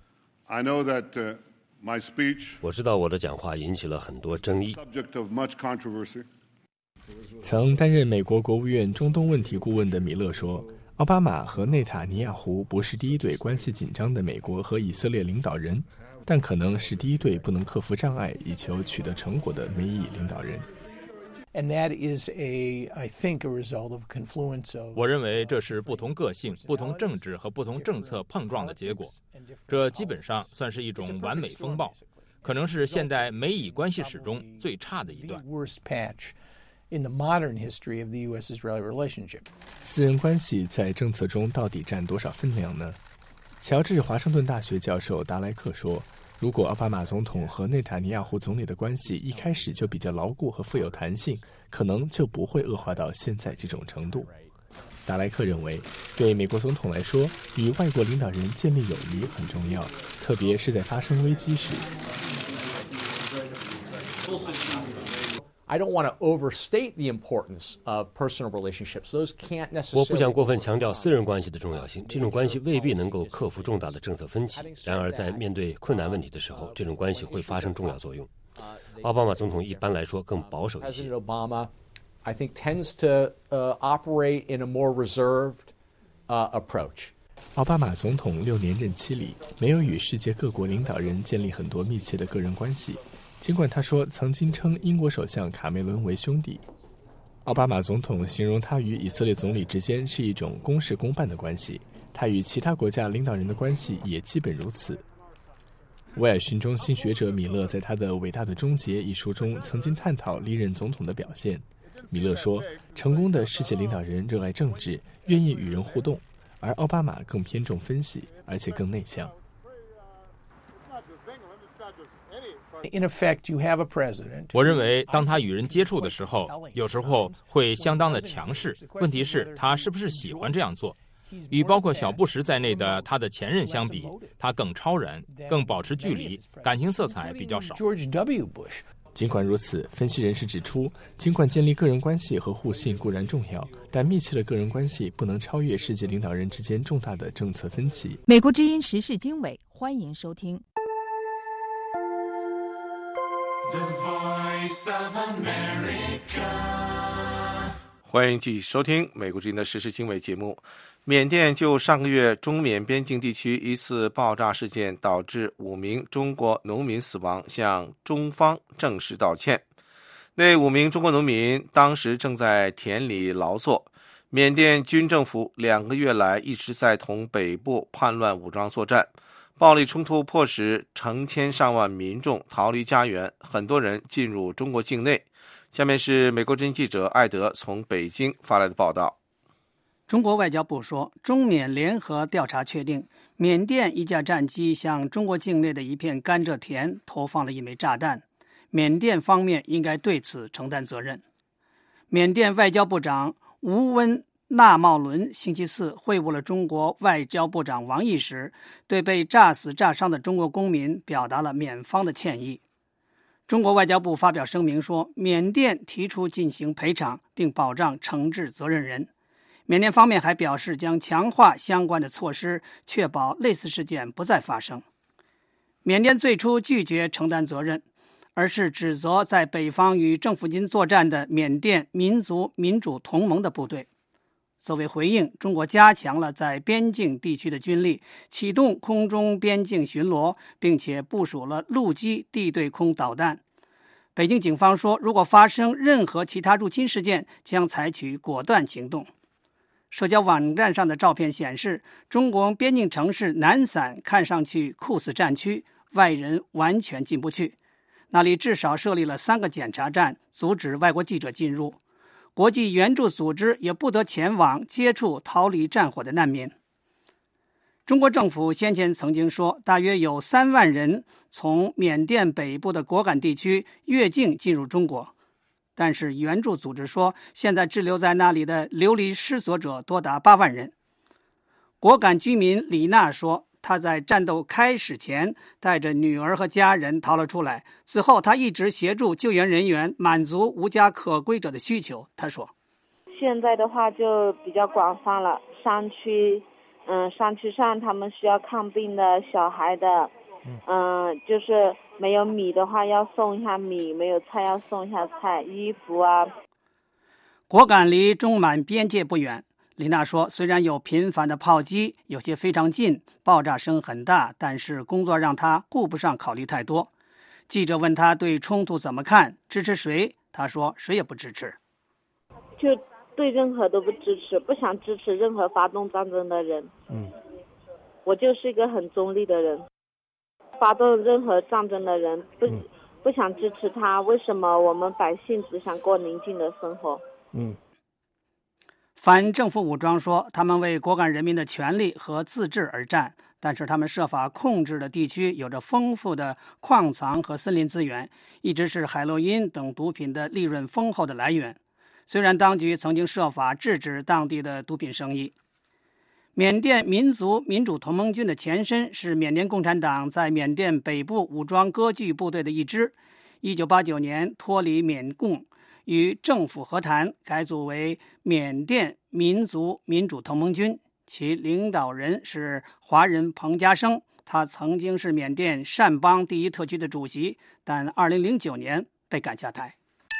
I know that, uh, my speech 我知道我的讲话引起了很多争议。 subject of much controversy. 曾担任美国国务院中东问题顾问的米勒说，奥巴马和内塔尼亚胡不是第一对关系紧张的美国和以色列领导人，但可能是第一对不能克服障碍以求取得成果的美以领导人。 And that is a, I think, a result of confluence of. 我认为这是不同个性、不同政治和不同政策碰撞的结果。这基本上算是一种完美风暴，可能是现代美以关系史中最差的一段。 In the modern history of the U S-Israeli relationship. 私人关系在政策中到底占多少分量呢？乔治华盛顿大学教授达莱克说，如果奥巴马总统和内塔尼亚胡总理的关系一开始就比较牢固和富有弹性，可能就不会恶化到现在这种程度。达莱克认为，对美国总统来说，与外国领导人建立友谊很重要，特别是在发生危机时。 I don't want to overstate the importance of personal relationships. Those can't necessarily. 我不想过分强调私人关系的重要性，这种关系未必能够克服重大的政策分歧。然而，在面对困难问题的时候，这种关系会发生重要作用。奥巴马总统一般来说更保守一些。 President Obama, I think, tends to uh, operate in a more reserved uh, approach. 奥巴马总统六年任期里，没有与世界各国领导人建立很多密切的个人关系。尽管他说曾经称英国首相卡梅伦为兄弟，奥巴马总统形容他与以色列总理之间是一种公事公办的关系，他与其他国家领导人的关系也基本如此。威尔逊中心学者米勒在他的《伟大的终结》一书中曾经探讨历任总统的表现。米勒说，成功的世界领导人热爱政治，愿意与人互动，而奥巴马更偏重分析，而且更内向。 In effect, you have a president. 我认为，当他与人接触的时候，有时候会相当的强势。问题是，他是不是喜欢这样做？与包括小布什在内的他的前任相比，他更超然，更保持距离，感情色彩比较少。 George W. Bush. 尽管如此，分析人士指出，尽管建立个人关系和互信固然重要，但密切的个人关系不能超越世界领导人之间重大的政策分歧。 美国之音时事经纬，欢迎收听。 The Voice of America， 欢迎继续收听美国之音的时事经纬节目。缅甸就上个月中缅边境地区一次爆炸事件导致五名中国农民死亡，向中方正式道歉。那五名中国农民当时正在田里劳作。缅甸军政府两个月来一直在同北部叛乱武装作战，暴力冲突迫使成千上万民众逃离家园，很多人进入中国境内。下面是美国之音记者艾德从北京发来的报道。 中国外交部说，中缅联合调查确定，缅甸一架战机向中国境内的一片甘蔗田投放了一枚炸弹，缅甸方面应该对此承担责任。缅甸外交部长吴温纳茂伦星期四会晤了中国外交部长王毅时，对被炸死炸伤的中国公民表达了缅方的歉意。中国外交部发表声明说，缅甸提出进行赔偿，并保障惩治责任人。缅甸方面还表示将强化相关的措施，确保类似事件不再发生。缅甸最初拒绝承担责任，而是指责在北方与政府军作战的缅甸民族民主同盟的部队。作为回应，中国加强了在边境地区的军力，启动空中边境巡逻，并且部署了陆基地对空导弹。北京警方说，如果发生任何其他入侵事件，将采取果断行动。社交网站上的照片显示，中国边境城市南散看上去酷似战区，外人完全进不去。那里至少设立了三个检查站，阻止外国记者进入。国际援助组织也不得前往接触逃离战火的难民。中国政府先前曾经说，大约有三万人从缅甸北部的果敢地区越境进入中国。但是援助组织说，现在滞留在那里的流离失所者多达八万人。果敢居民李娜说，她在战斗开始前带着女儿和家人逃了出来，此后她一直协助救援人员满足无家可归者的需求。她说， 现在的话就比较广泛了，山区嗯，山区上他们需要看病的小孩的嗯，就是没有米的话要送一下米，没有菜要送一下菜，衣服啊。 果敢离中缅边界不远，李娜说，虽然有频繁的炮击，有些非常近，爆炸声很大，但是工作让他顾不上考虑太多。记者问他对冲突怎么看，支持谁？他说谁也不支持， 就对任何都不支持，不想支持任何发动战争的人。 嗯， 我就是一个很中立的人。发动任何战争的人不、嗯、不想支持他，为什么我们百姓只想过宁静的生活？ 嗯，反政府武装说，他们为果敢人民的权利和自治而战，但是他们设法控制的地区有着丰富的矿藏和森林资源，一直是海洛因等毒品的利润丰厚的来源。虽然当局曾经设法制止当地的毒品生意。缅甸民族民主同盟军的前身是缅甸共产党在缅甸北部武装割据部队的一支，一九八九年脱离缅共，与政府和谈，改组为缅甸民族民主同盟军，其领导人是华人彭家声，他曾经是缅甸善邦第一特区的主席，但二零零九年被赶下台。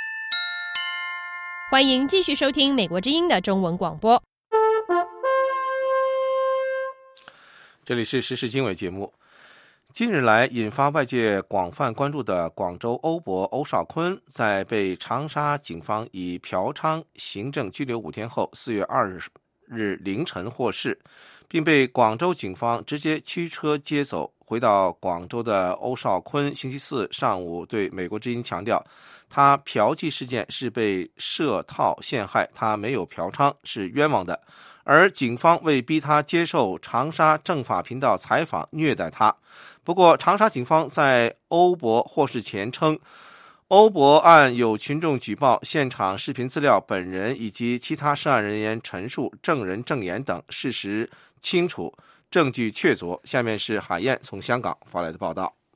欢迎继续收听美国之音的中文广播。 这里是时事经纬节目。近日来引发外界广泛关注的广州欧博欧少坤，在被长沙警方以嫖娼行政拘留五天后，四月二日凌晨获释，并被广州警方直接驱车接走。回到广州的欧少坤星期四上午对美国之音强调，他嫖妓事件是被设套陷害，他没有嫖娼，是冤枉的。而警方为逼他接受长沙政法频道采访，虐待他。不过，长沙警方在欧博获释前称，欧博案有群众举报，现场视频资料、本人以及其他涉案人员陈述、证人证言等事实清楚，证据确凿。下面是海燕从香港发来的报道。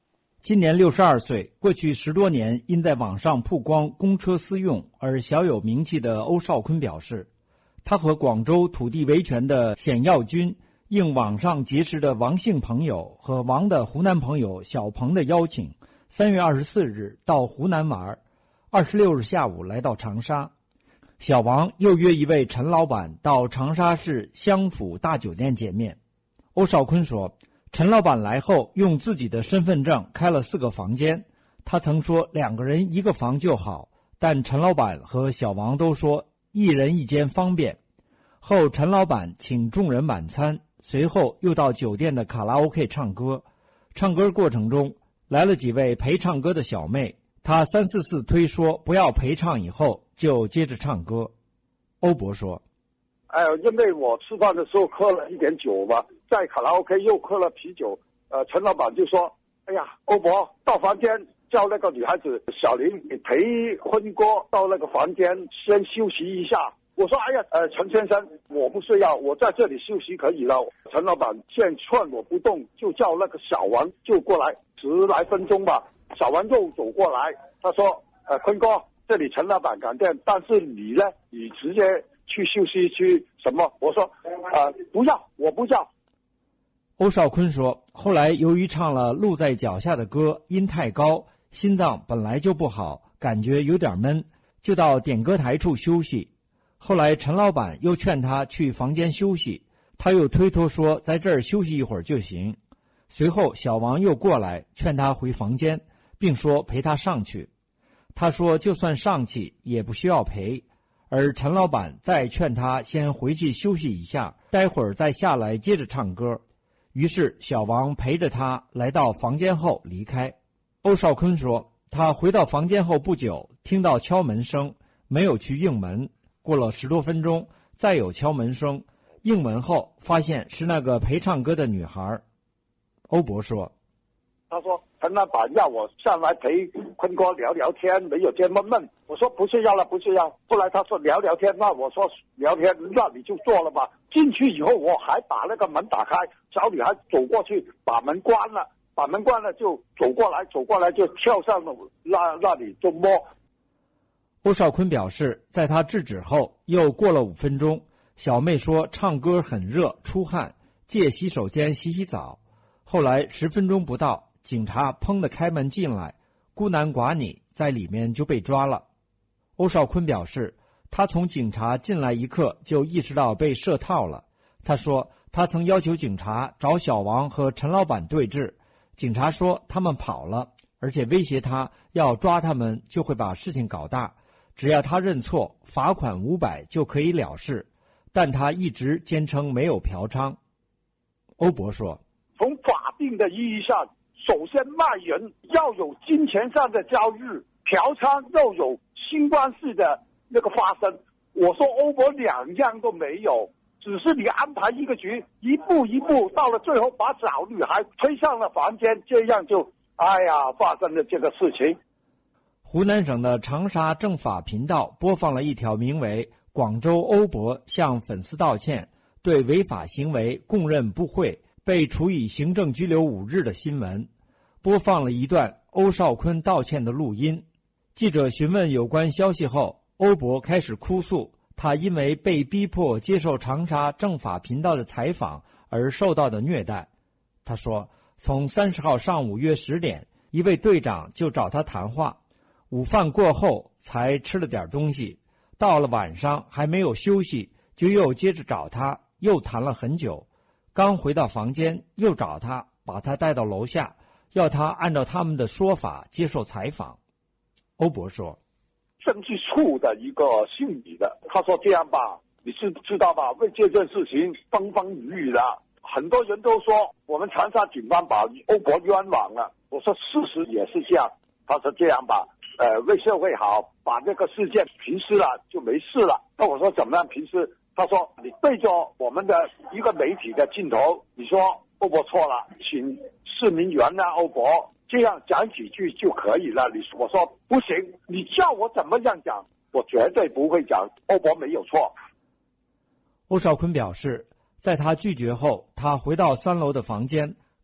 今年六十二岁，过去十多年因在网上曝光公车私用而小有名气的欧少坤表示，他和广州土地维权的冼耀军应网上结识的王姓朋友和王的湖南朋友小鹏的邀请，三月二十四日到湖南玩，二十六日下午来到长沙。小王又约一位陈老板到长沙市湘府大酒店见面。欧少坤说，陈老板来后用自己的身份证开了四个房间，他曾说两个人一个房就好，但陈老板和小王都说一人一间方便。后陈老板请众人晚餐，随后又到酒店的卡拉 OK 唱歌。唱歌过程中来了几位陪唱歌的小妹，他三四次推说不要陪唱，以后就接着唱歌。欧博说， 哎，因为我吃饭的时候喝了一点酒嘛，在卡拉 OK 又喝了啤酒，呃，陈老板就说，哎呀，欧博到房间叫那个女孩子小林你陪坤哥到那个房间先休息一下。我说，哎呀，呃，陈先生，我不需要，我在这里休息可以了。陈老板见劝我不动，就叫那个小王就过来，十来分钟吧。小王又走过来，他说，呃，坤哥，这里陈老板感电，但是你呢，你直接去休息区什么？我说，呃，不要，我不要。 欧少坤说，后来由于唱了路在脚下的歌，音太高，心脏本来就不好，感觉有点闷，就到点歌台处休息。后来陈老板又劝他去房间休息，他又推脱说在这儿休息一会儿就行。随后小王又过来劝他回房间，并说陪他上去。他说就算上去也不需要陪，而陈老板再劝他先回去休息一下，待会儿再下来接着唱歌。于是小王陪着他来到房间后离开。欧少坤说，他回到房间后不久听到敲门声，没有去应门，过了十多分钟再有敲门声，应门后发现是那个陪唱歌的女孩。欧博说， 他说陈老板要我上来陪坤哥聊聊天，没有这么闷。我说不是要了，不是要。后来他说聊聊天，那我说聊天，那你就做了吧。进去以后我还把那个门打开，小女孩走过去把门关了，把门关了就走过来，走过来就跳上了那那里就摸。 欧少坤表示，在他制止后又过了五分钟，小妹说唱歌很热出汗，借洗手间洗洗澡。后来十分钟不到，警察砰地开门进来，孤男寡女在里面就被抓了。欧少坤表示，他从警察进来一刻就意识到被设套了。他说他曾要求警察找小王和陈老板对峙，警察说他们跑了，而且威胁他要抓他们就会把事情搞大，只要他认错，罚款五百就可以了事，但他一直坚称没有嫖娼。欧博说， 从法定的意义上，首先卖人要有金钱上的交易，嫖娼要有新关系的那个发生。我说欧博两样都没有，只是你安排一个局，一步一步到了最后把小女孩推上了房间，这样就哎呀发生了这个事情。 湖南省的长沙政法频道播放了一条名为广州欧博向粉丝道歉，对违法行为供认不讳，被处以行政拘留五日的新闻，播放了一段欧少坤道歉的录音。记者询问有关消息后，欧博开始哭诉他因为被逼迫接受长沙政法频道的采访而受到的虐待。他说，从三十号上午约十点，一位队长就找他谈话，午饭过后才吃了点东西，到了晚上还没有休息，就又接着找他，又谈了很久。刚回到房间，又找他，把他带到楼下，要他按照他们的说法接受采访。欧博说， 政治处的一个姓李的，他说这样吧，你知知道吧，为这件事情风风雨雨的，很多人都说我们长沙警方把欧博冤枉了。我说事实也是这样。他说这样吧，呃，为社会好，把这个事件平息了就没事了。那我说怎么样平息？他说你对着我们的一个媒体的镜头，你说欧博错了，请市民原谅欧博，这样讲几句就可以了。你我说不行，你叫我怎么样讲，我绝对不会讲欧博没有错。 欧少坤表示，在他拒绝后，他回到三楼的房间，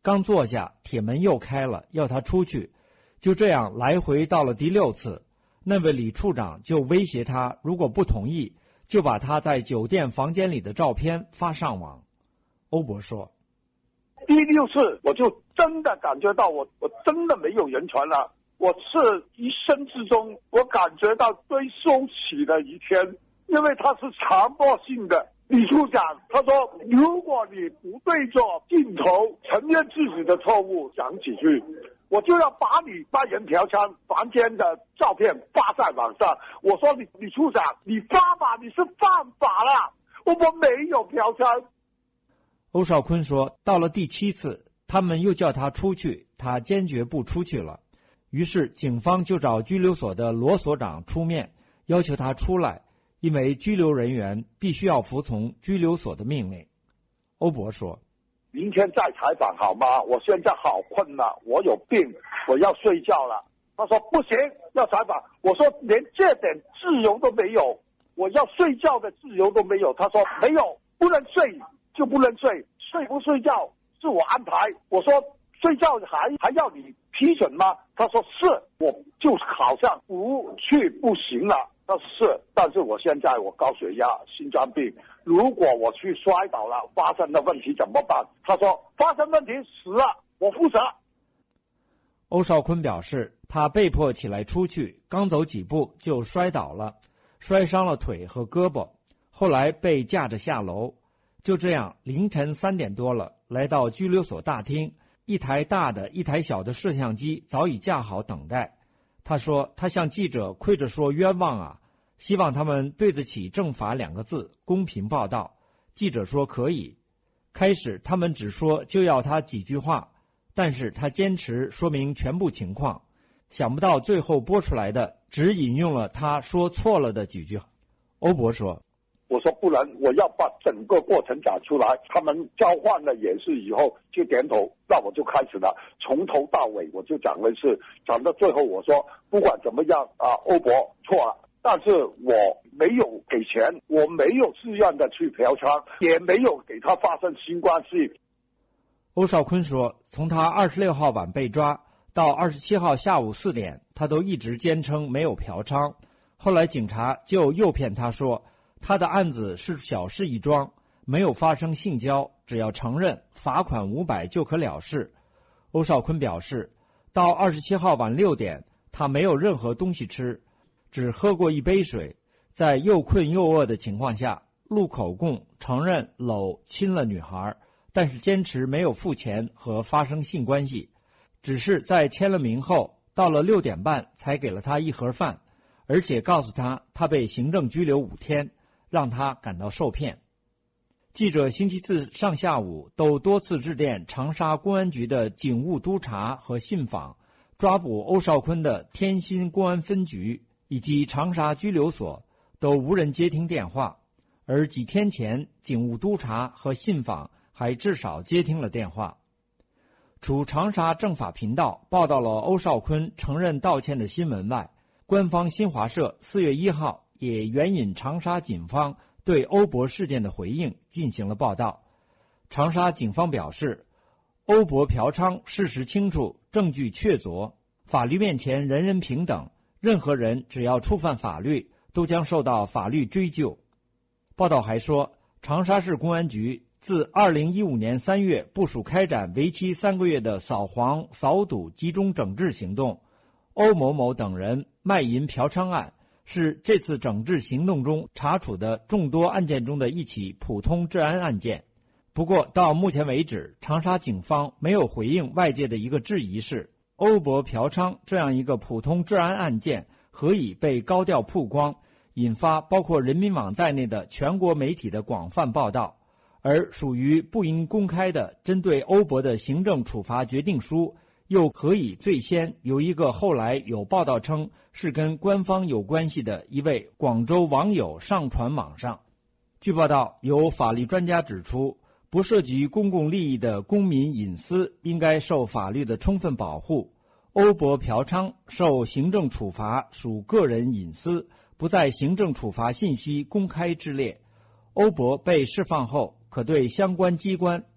刚坐下，铁门又开了，要他出去。就这样来回到了第六次，那位李处长就威胁他，如果不同意，就把他在酒店房间里的照片发上网。欧博说， 第六次我就真的感觉到我我真的没有人权了，我是一生之中我感觉到最羞耻的一天，因为他是强迫性的。李处长他说，如果你不对着镜头承认自己的错误讲几句，我就要把你把人嫖娼房间的照片发在网上。我说李李处长，你发吧，你是犯法了，我们没有嫖娼。 欧少坤说，到了第七次，他们又叫他出去，他坚决不出去了。于是警方就找拘留所的罗所长出面，要求他出来，因为拘留人员必须要服从拘留所的命令。欧博说， 明天再采访好吗？我现在好困了，我有病，我要睡觉了。他说不行，要采访。我说连这点自由都没有，我要睡觉的自由都没有。他说没有，不能睡就不能睡，睡不睡觉是我安排。我说睡觉还还要你批准吗？他说是，我就好像不去不行了。他说是，但是我现在我高血压、心脏病，如果我去摔倒了，发生的问题怎么办？他说发生问题死了，我负责。 欧少坤表示，他被迫起来出去，刚走几步就摔倒了，摔伤了腿和胳膊，后来被架着下楼。就这样，凌晨三点多了，来到拘留所大厅，一台大的一台小的摄像机早已架好等待。他说，他向记者跪着说冤枉啊，希望他们对得起正法两个字，公平报道。记者说可以。开始他们只说就要他几句话，但是他坚持说明全部情况。想不到最后播出来的只引用了他说错了的几句。欧博说， 我说不然我要把整个过程讲出来。他们交换了演示以后就点头，那我就开始了，从头到尾我就讲了一次，讲到最后我说不管怎么样啊，欧博错了，但是我没有给钱，我没有自愿的去嫖娼，也没有给他发生性关系。 欧少坤说，从他二十六号晚被抓到二十七号下午四点，他都一直坚称没有嫖娼。后来警察就诱骗他说，他的案子是小事一桩，没有发生性交，只要承认，罚款五百就可了事。欧少坤表示，到二十七号晚六点，他没有任何东西吃，只喝过一杯水，在又困又饿的情况下，录口供承认搂亲了女孩，但是坚持没有付钱和发生性关系，只是在签了名后，到了六点半才给了他一盒饭，而且告诉他他被行政拘留五天，让他感到受骗。记者星期四上下午都多次致电长沙公安局的警务督察和信访，抓捕欧少坤的天心公安分局以及长沙拘留所都无人接听电话，而几天前警务督察和信访还至少接听了电话。除长沙政法频道报道了欧少坤承认道歉的新闻外，官方新华社四月一号也援引长沙警方对欧博事件的回应进行了报道。长沙警方表示，欧博嫖娼事实清楚，证据确凿，法律面前人人平等，任何人只要触犯法律都将受到法律追究。报道还说，长沙市公安局自二零一五年三月部署开展为期三个月的扫黄扫赌集中整治行动，欧某某等人卖淫嫖娼案是这次整治行动中查处的众多案件中的一起普通治安案件。不过到目前为止，长沙警方没有回应外界的一个质疑是，欧博嫖娼这样一个普通治安案件何以被高调曝光，引发包括人民网在内的全国媒体的广泛报道，而属于不应公开的针对欧博的行政处罚决定书又何以最先由一个后来有报道称是跟官方有关系的一位广州网友上传网上。据报道，有法律专家指出，不涉及公共利益的公民隐私应该受法律的充分保护，欧博嫖娼受行政处罚属个人隐私，不在行政处罚信息公开之列。欧博被释放后，可对相关机关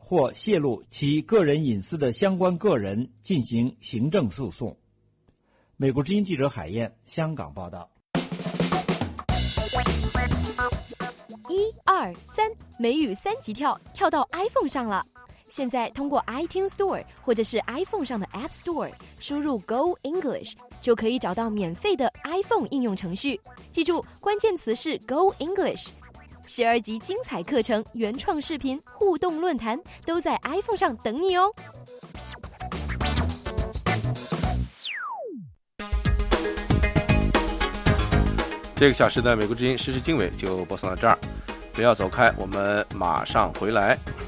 或泄露其个人隐私的相关个人进行行政诉讼。美国之音记者海燕，香港报道。 一二三，美语三级跳，跳到 iPhone 上了。现在通过 iTunes Store 或者是 iPhone 上的 App Store 输入 Go English 就可以找到免费的 iPhone 应用程序。记住，关键词是 Go English。十二集精彩课程、原创视频、互动论坛都在 iPhone 上等你哦。 这个小时的美国之音时事经纬就播送到这儿，不要走开，我们马上回来。